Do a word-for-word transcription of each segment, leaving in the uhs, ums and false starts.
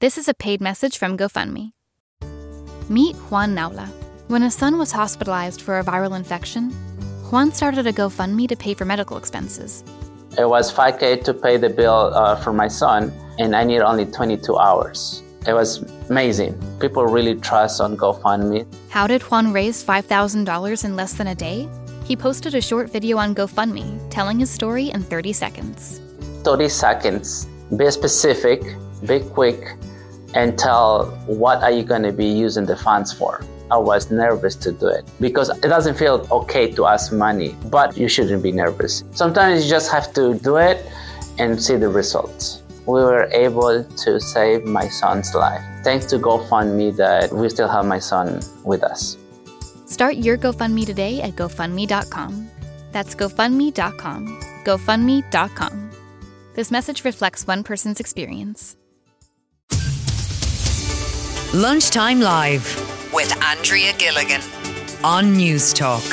This is a paid message from GoFundMe. Meet Juan Naula. When his son was hospitalized for a viral infection, Juan started a GoFundMe to pay for medical expenses. It was five K to pay the bill uh, for my son, and I need only twenty-two hours. It was amazing. People really trust on GoFundMe. How did Juan raise five thousand dollars in less than a day? He posted a short video on GoFundMe telling his story in thirty seconds. thirty seconds. Be specific, be quick, and tell what are you going to be using the funds for. I was nervous to do it because it doesn't feel okay to ask money, but you shouldn't be nervous. Sometimes you just have to do it and see the results. We were able to save my son's life. Thanks to GoFundMe that we still have my son with us. Start your GoFundMe today at GoFundMe dot com. That's GoFundMe dot com. GoFundMe dot com. This message reflects one person's experience. Lunchtime Live with Andrea Gilligan on News Talk.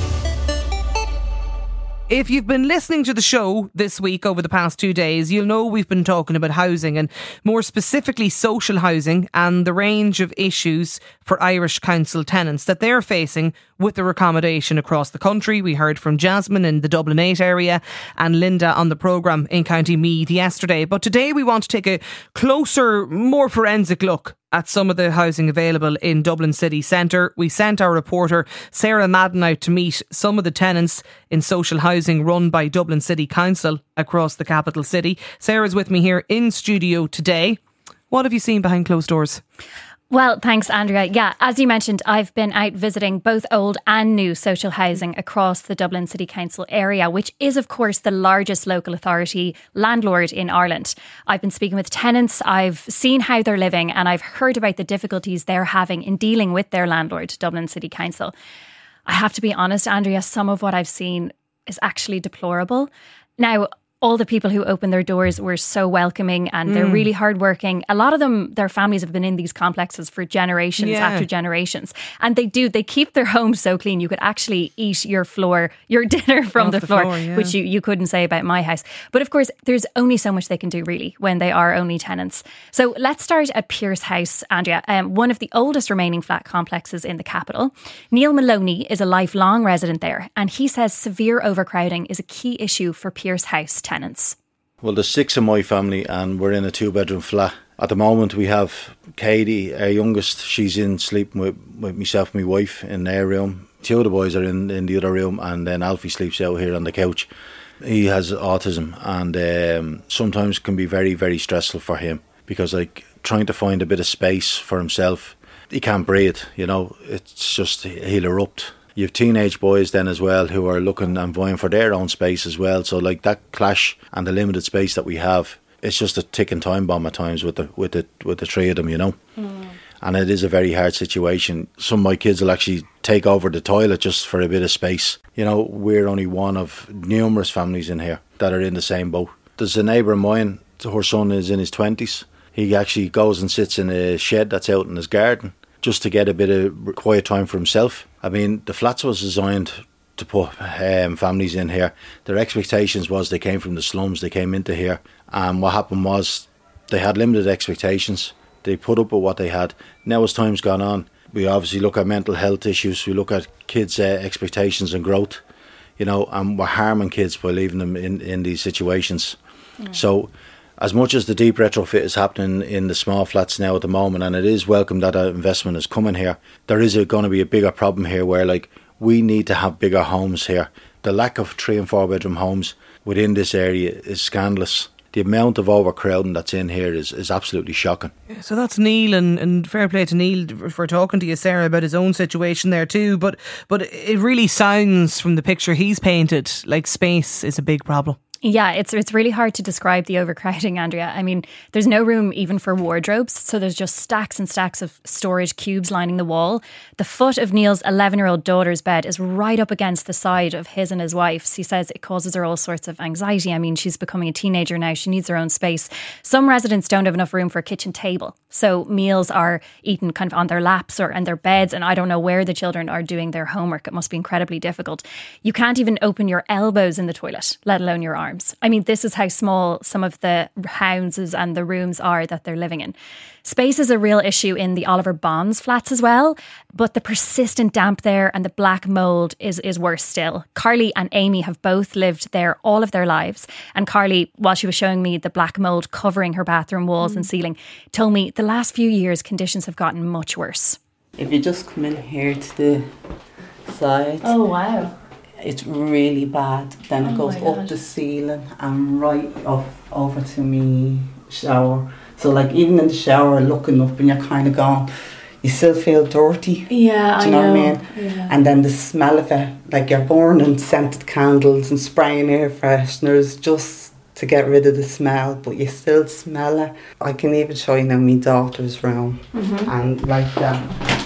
If you've been listening to the show this week over the past two days, you'll know we've been talking about housing and more specifically social housing and the range of issues for Irish council tenants that they're facing with their accommodation across the country. We heard from Jasmine in the Dublin eight area and Linda on the programme in County Meath yesterday. But today we want to take a closer, more forensic look at some of the housing available in Dublin city centre. We sent our reporter Sarah Madden out to meet some of the tenants in social housing run by Dublin City Council across the capital city. Sarah's with me here in studio today. What have you seen behind closed doors? Well, thanks, Andrea. Yeah, as you mentioned, I've been out visiting both old and new social housing across the Dublin City Council area, which is, of course, the largest local authority landlord in Ireland. I've been speaking with tenants, I've seen how they're living, and I've heard about the difficulties they're having in dealing with their landlord, Dublin City Council. I have to be honest, Andrea, some of what I've seen is actually deplorable. Now, all the people who opened their doors were so welcoming and mm. they're really hardworking. A lot of them, their families have been in these complexes for generations yeah. after generations. And they do, they keep their homes so clean. You could actually eat your floor, your dinner from Off the, the floor, floor yeah. which you, you couldn't say about my house. But of course, there's only so much they can do really when they are only tenants. So let's start at Pearse House, Andrea, um, one of the oldest remaining flat complexes in the capital. Neil Maloney is a lifelong resident there, and he says severe overcrowding is a key issue for Pearse House tenants. Well, there's six in my family and we're in a two bedroom flat. At the moment we have Katie, our youngest, she's in sleeping with, with myself and my wife in their room. Two of the boys are in, in the other room, and then Alfie sleeps out here on the couch. He has autism and um, sometimes can be very, very stressful for him because like trying to find a bit of space for himself, he can't breathe, you know, it's just, he'll erupt. You have teenage boys then as well who are looking and vying for their own space as well. So like that clash and the limited space that we have, it's just a ticking time bomb at times with the with the with the three of them, you know. Mm. And it is a very hard situation. Some of my kids will actually take over the toilet just for a bit of space. You know, we're only one of numerous families in here that are in the same boat. There's a neighbour of mine, her son is in his twenties. He actually goes and sits in a shed that's out in his garden just to get a bit of quiet time for himself. I mean, the flats was designed to put um, families in here. Their expectations was they came from the slums, they came into here. And what happened was they had limited expectations. They put up with what they had. Now as time's gone on, we obviously look at mental health issues. We look at kids' uh, expectations and growth, you know, and we're harming kids by leaving them in, in these situations. Mm. So as much as the deep retrofit is happening in the small flats now at the moment, and it is welcome that that investment is coming here, there is going to be a bigger problem here where like we need to have bigger homes here. The lack of three and four bedroom homes within this area is scandalous. The amount of overcrowding that's in here is, is absolutely shocking. So that's Neil, and, and fair play to Neil for talking to you, Sarah, about his own situation there too. But but it really sounds from the picture he's painted like space is a big problem. Yeah, it's it's really hard to describe the overcrowding, Andrea. I mean, there's no room even for wardrobes, so there's just stacks and stacks of storage cubes lining the wall. The foot of Neil's eleven-year-old daughter's bed is right up against the side of his and his wife's. He says it causes her all sorts of anxiety. I mean, she's becoming a teenager now. She needs her own space. Some residents don't have enough room for a kitchen table, so meals are eaten kind of on their laps or in their beds, and I don't know where the children are doing their homework. It must be incredibly difficult. You can't even open your elbows in the toilet, let alone your arms. alarms. I mean, this is how small some of the houses and the rooms are that they're living in. Space is a real issue in the Oliver Bonds flats as well, but the persistent damp there and the black mould is, is worse still. Carly and Amy have both lived there all of their lives. And Carly, while she was showing me the black mould covering her bathroom walls mm. and ceiling, told me the last few years conditions have gotten much worse. If you just come in here to the side... Oh, wow. It's really bad. Then it oh goes up the ceiling and right up over to me shower. So like even in the shower looking up and you're kind of going, you still feel dirty. Yeah, Do you know, I know. what I mean? Yeah. And then the smell of it, like you're burning scented candles and spraying air fresheners just to get rid of the smell, but you still smell it. I can even show you now my daughter's room mm-hmm. and like that.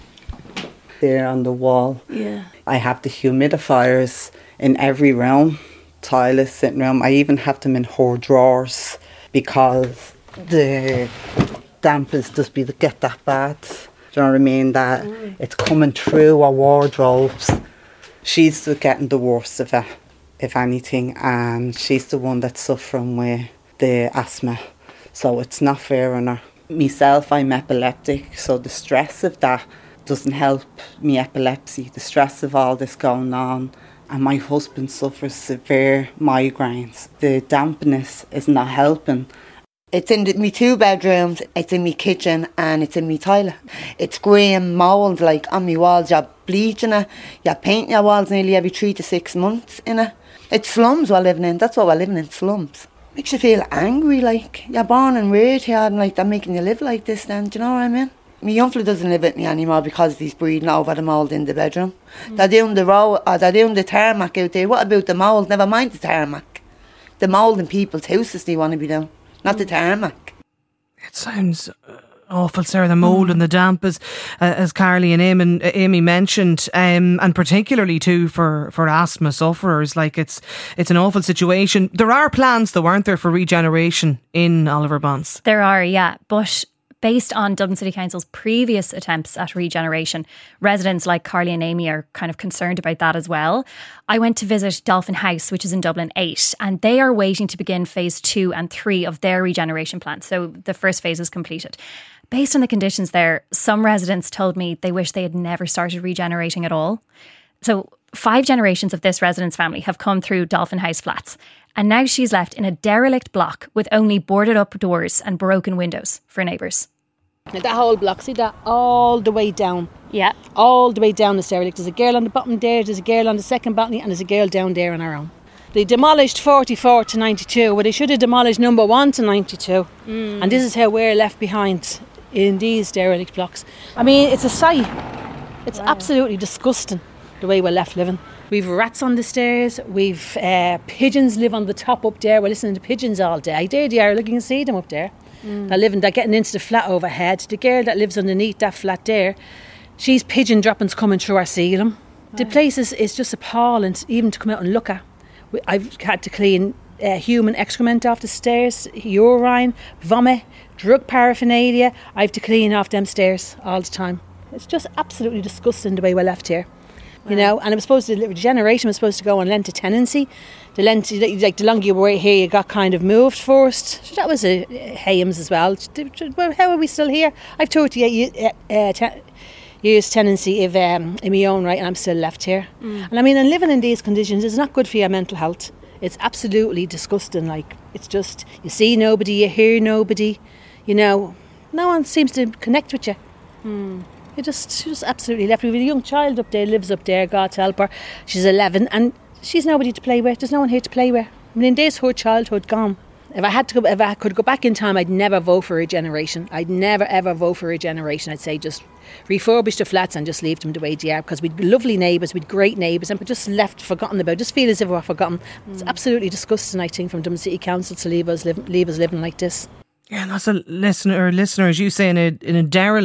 There on the wall. Yeah. I have the humidifiers in every room, toilet, sitting room. I even have them in her drawers because the dampness just be to get that bad. Do you know what I mean? That mm. it's coming through our wardrobes. She's still getting the worst of it, if anything, and she's the one that's suffering with the asthma. So it's not fair on her. Myself, I'm epileptic, so the stress of that doesn't help me epilepsy, the stress of all this going on. And my husband suffers severe migraines. The dampness is not helping. It's in the, me two bedrooms, it's in me kitchen and it's in me toilet. It's green mould like on me walls. You're bleaching it, you're painting your walls nearly every three to six months in it. It's slums we're living in, that's what we're living in, slums. Makes you feel angry, like you're born and reared here and like they're making you live like this then, do you know what I mean? My young fella doesn't live with me anymore because he's breathing over the mould in the bedroom. Mm. They're doing the road, or they're doing the tarmac out there. What about the mould? Never mind the tarmac. The mould in people's houses they want to be doing, not mm. the tarmac. It sounds uh, awful, Sarah. The mould mm. and the damp, as, uh, as Carly and Amy, uh, Amy mentioned, um, and particularly too for, for asthma sufferers. Like it's it's an awful situation. There are plans, though, aren't there, for regeneration in Oliver Bonds? There are, yeah, but based on Dublin City Council's previous attempts at regeneration, residents like Carly and Amy are kind of concerned about that as well. I went to visit Dolphin House, which is in Dublin eight, and they are waiting to begin phase two and three of their regeneration plan. So the first phase is completed. Based on the conditions there, some residents told me they wish they had never started regenerating at all. So five generations of this resident's family have come through Dolphin House flats. And now she's left in a derelict block with only boarded up doors and broken windows for neighbours. Now that whole block, see that all the way down? Yeah. All the way down the derelict. There's a girl on the bottom there, there's a girl on the second balcony, and there's a girl down there on our own. They demolished forty-four to ninety-two, well they should have demolished number one to ninety-two. Mm. And this is how we're left behind in these derelict blocks. I mean, it's a sight. It's wow. absolutely disgusting the way we're left living. We've rats on the stairs, we've uh, pigeons live on the top up there. We're listening to pigeons all day. There they are, look, you can see them up there. Mm. They're living, they're getting into the flat overhead. The girl that lives underneath that flat there, she's pigeon droppings coming through our ceiling. Wow. The place is, is just appalling, even to come out and look at. We, I've had to clean uh, human excrement off the stairs, urine, vomit, drug paraphernalia. I have to clean off them stairs all the time. It's just absolutely disgusting the way we're left here. You know, and it was supposed to, the regeneration was supposed to go on lent to tenancy. The lent, like the longer you were here, you got kind of moved first. So that was a Hayams as well. Well, how are we still here? I've thirty-eight uh, ten, years tenancy of, um, in my own right, and I'm still left here. Mm. And I mean, and living in these conditions is not good for your mental health. It's absolutely disgusting. Like, it's just, you see nobody, you hear nobody. You know, no one seems to connect with you. Mm. You just, just absolutely left. We have a young child up there, lives up there, God help her. She's eleven and she's nobody to play with. There's no one here to play with. I mean, there's her childhood gone. If I had to go, if I could go back in time, I'd never vote for regeneration. I'd never ever vote for regeneration. I'd say just refurbish the flats and just leave them the way they are, because we'd lovely neighbours, we'd great neighbours, and we're just left forgotten about. Just feel as if we're forgotten. Mm. It's absolutely disgusting, I think, from Dublin City Council to leave us live, leave us living like this. Yeah, and as a listener, listener, as you say, in a in a derelict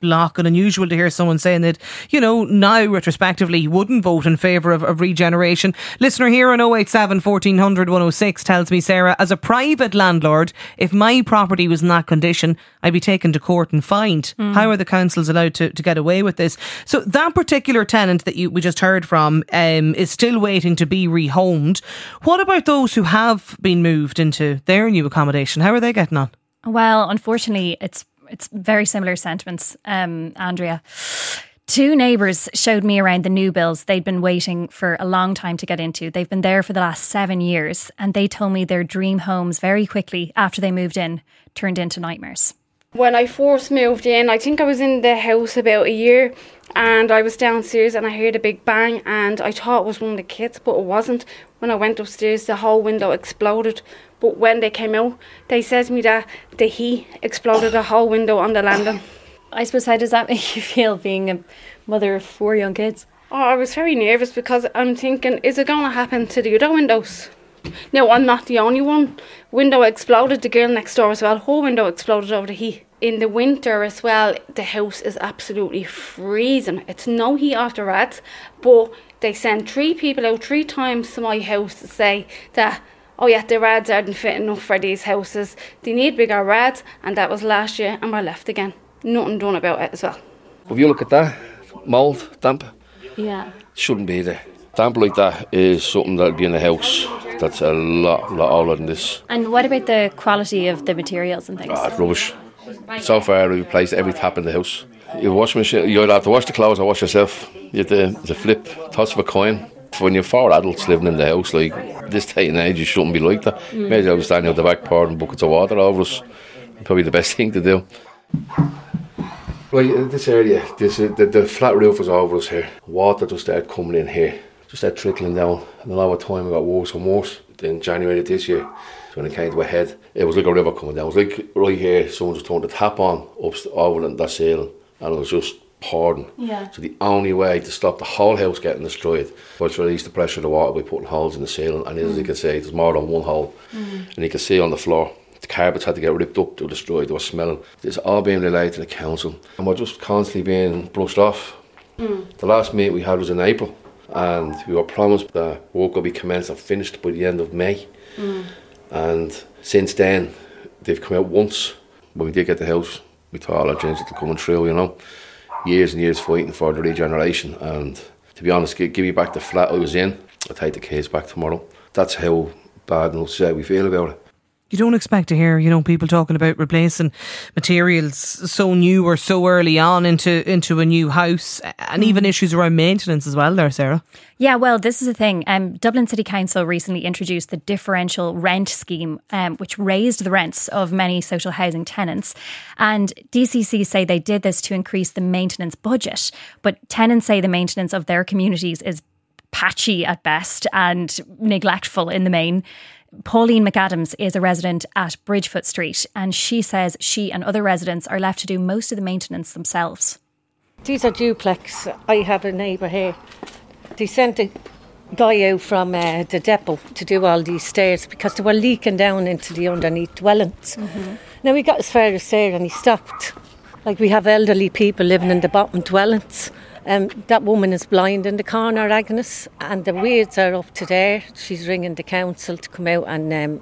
block and unusual to hear someone saying that, you know, now retrospectively wouldn't vote in favour of, of regeneration. Listener here on oh eight seven, fourteen hundred, one oh six tells me, Sarah, as a private landlord, if my property was in that condition, I'd be taken to court and fined. Mm. How are the councils allowed to, to get away with this? So that particular tenant that you we just heard from um, is still waiting to be rehomed. What about those who have been moved into their new accommodation? How are they getting on? Well, unfortunately, it's it's very similar sentiments, um, Andrea. Two neighbours showed me around the new builds they'd been waiting for a long time to get into. They've been there for the last seven years and they told me their dream homes very quickly after they moved in turned into nightmares. When I first moved in, I think I was in the house about a year and I was downstairs and I heard a big bang and I thought it was one of the kids, but it wasn't. When I went upstairs, the whole window exploded. But when they came out, they said to me that the heat exploded the whole window on the landing. I suppose, how does that make you feel, being a mother of four young kids? Oh, I was very nervous because I'm thinking, is it going to happen to the other windows? No, I'm not the only one. Window exploded, the girl next door as well. Her window exploded over the heat. In the winter as well, the house is absolutely freezing. It's no heat after rads, but they send three people out three times to my house to say that, oh yeah, the rads aren't fit enough for these houses. They need bigger rads, and that was last year, and we're left again. Nothing done about it as well. If you look at that, mould, damp, yeah, shouldn't be there. Damp like that is something that'll be in the house that's a lot, lot older than this. And what about the quality of the materials and things? Ah, it's rubbish. So far, we replaced every tap in the house. Your washing machine, you either have to wash the clothes or wash yourself. You have to, to flip, toss of a coin. When you're four adults living in the house, like this day and age, you shouldn't be like that. Mm. Maybe I was standing out the back pouring buckets of water over us. Probably the best thing to do. Right, this area, this uh, the, the flat roof was over us here. Water just started coming in here, just started trickling down. And a lot of time it got worse and worse. In January of this year, when it came to a head, it was like a river coming down. It was like right here, someone just turned the tap on up over that ceiling, and it was just pouring. Yeah. So the only way to stop the whole house getting destroyed was to release the pressure of the water by putting holes in the ceiling. And mm. as you can see, there's more than one hole, mm. and you can see on the floor. The carpets had to get ripped up, they were destroyed, they were smelling. It's all being relayed to the council, and we're just constantly being brushed off. Mm. The last meeting we had was in April, and we were promised that work will be commenced and finished by the end of May. Mm. And since then, they've come out once. When we did get the house, we thought all our dreams were coming true, you know. Years and years fighting for the regeneration, and to be honest, give me back the flat I was in, I'll take the keys back tomorrow. That's how bad and upset we feel about it. You don't expect to hear, you know, people talking about replacing materials so new or so early on into into a new house, and even issues around maintenance as well there, Sarah. Yeah, well, this is the thing. Um, Dublin City Council recently introduced the differential rent scheme, um, which raised the rents of many social housing tenants. And D C C say they did this to increase the maintenance budget. But tenants say the maintenance of their communities is patchy at best and neglectful in the main. Pauline McAdams is a resident at Bridgefoot Street, and she says she and other residents are left to do most of the maintenance themselves. These are duplex. I have a neighbour here. They sent a guy out from uh, the depot to do all these stairs because they were leaking down into the underneath dwellings. Mm-hmm. Now we got as far as there and he stopped. Like, we have elderly people living in the bottom dwellings. Um, that woman is blind in the corner, Agnes, and the weeds are up to there. She's ringing the council to come out, and um,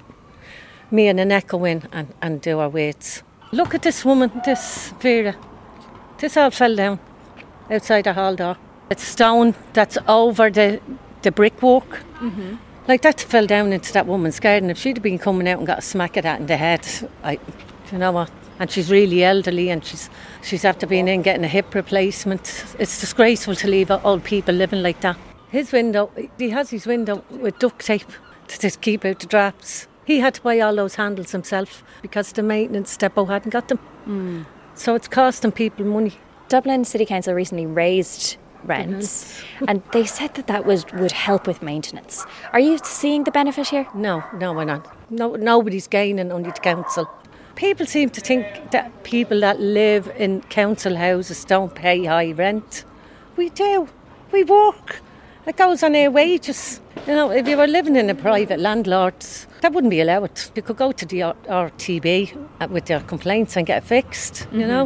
me and Annette go in and, and do our weeds. Look at this woman, this Vera. This all fell down outside the hall door. It's stone that's over the, the brickwork. Mm-hmm. Like, that fell down into that woman's garden. If she'd have been coming out and got a smack of that in the head, I, you know what? And she's really elderly, and she's she's after being in getting a hip replacement. It's disgraceful to leave old people living like that. His window, he has his window with duct tape to just keep out the drafts. He had to buy all those handles himself because the maintenance depot hadn't got them. Mm. So it's costing people money. Dublin City Council recently raised rents, mm-hmm. and they said that that was would help with maintenance. Are you seeing the benefit here? No, no, we're not. No, nobody's gaining, only the council. People seem to think that people that live in council houses don't pay high rent. We do. We work. It goes on our wages. You know, if you were living in a private landlord, that wouldn't be allowed. You could go to the R T B with your complaints and get it fixed, you mm-hmm. know.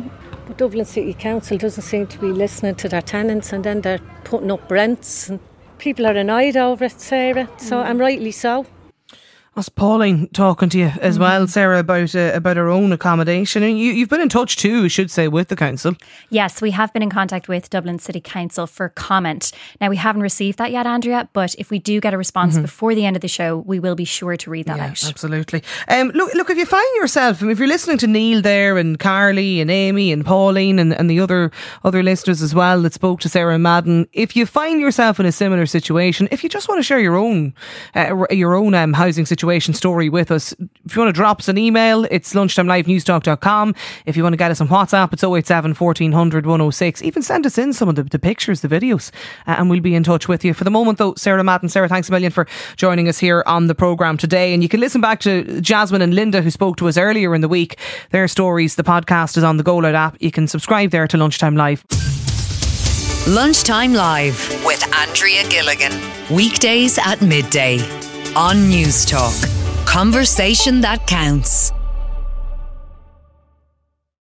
But Dublin City Council doesn't seem to be listening to their tenants, and then they're putting up rents and people are annoyed over it, Sarah, so mm. and rightly so. That's Pauline talking to you as mm-hmm. well, Sarah, about uh, about her own accommodation. And you, you've been in touch too, I should say, with the council. Yes, we have been in contact with Dublin City Council for comment. Now, we haven't received that yet, Andrea, but if we do get a response mm-hmm. before the end of the show, we will be sure to read that yeah, out. Absolutely. Um, look, look, if you find yourself, if you're listening to Neil there and Carly and Amy and Pauline and, and the other other listeners as well that spoke to Sarah Madden, if you find yourself in a similar situation, if you just want to share your own uh, your own um, housing situation, story with us, if you want to drop us an email, it's lunchtime live news talk dot com. If you want to get us on WhatsApp, it's oh eight seven, fourteen hundred, one oh six. Even send us in some of the, the pictures, the videos, uh, and we'll be in touch with you. For the moment though, Sarah Madden, Sarah, thanks a million for joining us here on the programme today. And you can listen back to Jasmine and Linda, who spoke to us earlier in the week. Their stories, the podcast is on the Go Loud app. You can subscribe there to Lunchtime Live. Lunchtime Live with Andrea Gilligan. Weekdays at midday on News Talk. Conversation that counts.